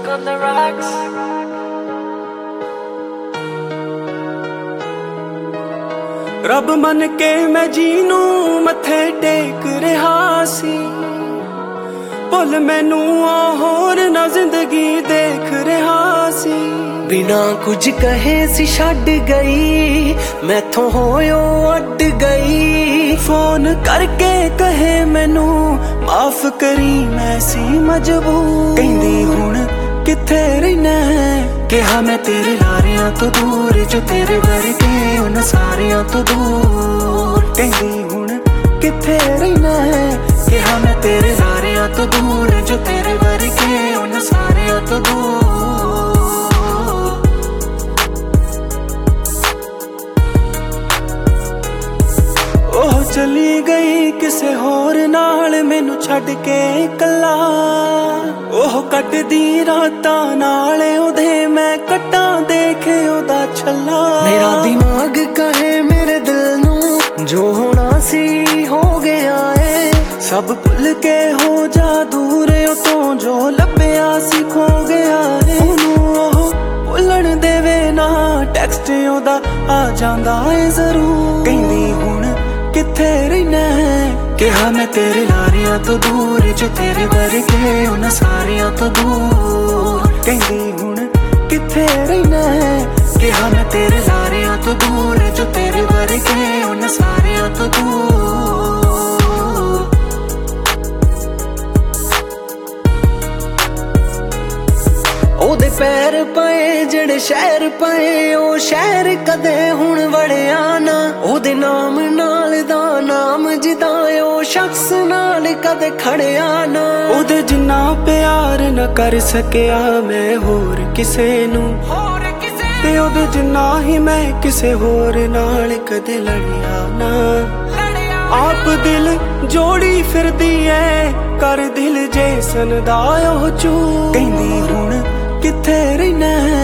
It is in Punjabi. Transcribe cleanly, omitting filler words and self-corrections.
on the rocks. ਰੱਬ ਮੰਨ ਕੇ ਮੈਂ ਜੀ ਨੂੰ ਮੱਥੇ ਟੇਕ ਰਿਹਾ ਸੀ, ਭੁੱਲ ਮੈਨੂੰ ਆ ਹੋਰ ਨਾ ਜ਼ਿੰਦਗੀ ਦੇਖ ਰਿਹਾ ਸੀ। ਬਿਨਾ ਕੁਝ ਕਹੇ ਸੀ ਛੱਡ ਗਈ, ਮੈਥੋਂ ਹੋਇਓ ਅੱਡ ਗਈ। ਫੋਨ ਕਰਕੇ ਕਹੇ ਮੈਨੂੰ ਮਾਫ ਕਰੀ ਮੈਂ ਸੀ ਮਜਬੂਰ। ਕਹਿੰਦੀ ਹੁਣ ਕਿੱਥੇ ਰਹਿਣਾ, ਕਿਹਾ ਮੈਂ ਤੇਰੇ ਲਾਰਿਆਂ ਤੋਂ ਦੂਰ, ਜੋ ਤੇਰੇ ਵਰਗੇ ਉਹਨਾਂ ਸਾਰਿਆਂ ਤੋਂ ਦੂਰ। ਕਹਿੰਦੀ ਹੁਣ ਕਿੱਥੇ ਰਹਿਣਾ, ਕਿਹਾ ਮੈਂ ਤੇਰੇ ਲਾਰਿਆਂ ਤੋਂ ਦੂਰ, ਜੋ ਤੇਰੇ ਵਰਗੇ ਉਹਨਾਂ ਸਾਰਿਆਂ ਤੋਂ ਦੂਰ। ਉਹ ਚਲੀ ਗਈ ਕਿਸੇ ਹੋਰ ਨਾਲ ਮੈਨੂੰ ਛੱਡ ਕੇ ਇਕੱਲਾ, ਉਹ ਕੱਟਦੀ ਰਾਤਾਂ ਨਾਲ ਉਹਦੇ ਮੈਂ ਕੱਟਾਂ ਦੇਖੇ ਉਹਦਾ ਛੱਲਾ। ਮੇਰਾ ਦਿਮਾਗ ਕਹੇ ਮੇਰੇ ਦਿਲ ਨੂੰ ਜੋ ਹੋਣਾ ਸੀ ਹੋ ਗਿਆ ਏ, ਸਭ ਭੁੱਲ ਕੇ ਹੋ ਜਾ ਦੂਰ ਉਹ ਤੋਂ ਜੋ ਲੱਭਿਆ ਸੀ ਖੋ ਗਿਆ ਏ। ਉਹਨੂੰ ਉਹ ਭੁੱਲਣ ਦੇਵੇ ਨਾ, ਟੈਕਸਟ ਉਹਦਾ ਆ ਜਾਂਦਾ ਏ ਜ਼ਰੂਰ। ਕਹਿੰਦੀ ਹੁਣ ਕਿੱਥੇ ਰਹਿਣਾ, ਕਿਹਾ ਮੈਂ ਤੇਰੇ ਲਾਰਿਆਂ ਤੋਂ ਦੂਰ, ਜੋ ਤੇਰੇ ਵਰਗੇ ਉਹਨਾਂ ਸਾਰਿਆਂ ਤੋਂ ਦੂਰ। ਕਹਿੰਦੀ ਹੁਣ ਕਿੱਥੇ ਰਹਿਣਾ, ਕਿਹਾ ਮੈਂ ਤੇਰੇ ਲਾਰਿਆਂ ਤੋਂ ਦੂਰ, ਜੋ ਤੇਰੇ ਵਰਗੇ ਉਹਨਾਂ ਸਾਰਿਆਂ ਤੋਂ ਦੂਰ। ਉਹਦੇ ਪੈਰ ਪਏ ਜਿਹੜੇ ਸ਼ਹਿਰ ਪਏ, ਉਹ ਸ਼ਹਿਰ ਕਦੇ ਹੁਣ ਵੜਿਆ ਨਾ। ਉਹਦੇ ਨਾਮ ਨਾਲ ਦਾ ਨਾਮ ਜਿੱਦਾਂ ਉਹ ਸ਼ਖਸ ਨਾਲ ਕਦੇ ਖੜਿਆ ਨਾ। ਉਹਦੇ ਜਿੰਨਾ ਪਿਆਰ ਨਾ ਕਰ ਸਕਿਆ ਮੈਂ ਹੋਰ ਕਿਸੇ ਨੂੰ, ਤੇ ਉਹਦੇ ਜਿੰਨਾ ਹੀ ਮੈਂ ਕਿਸੇ ਹੋਰ ਨਾਲ ਕਦੇ ਲੜਿਆ ਨਾ। ਆਪ ਦਿਲ ਜੋੜੀ ਫਿਰਦੀ ਐ ਕਰ ਦਿਲ ਜੇਸਨ ਦਾ ਉਹ ਚੂ। ਕਹਿੰਦੀ ਹੁਣ ਕਿੱਥੇ ਰਹਿਣਾ,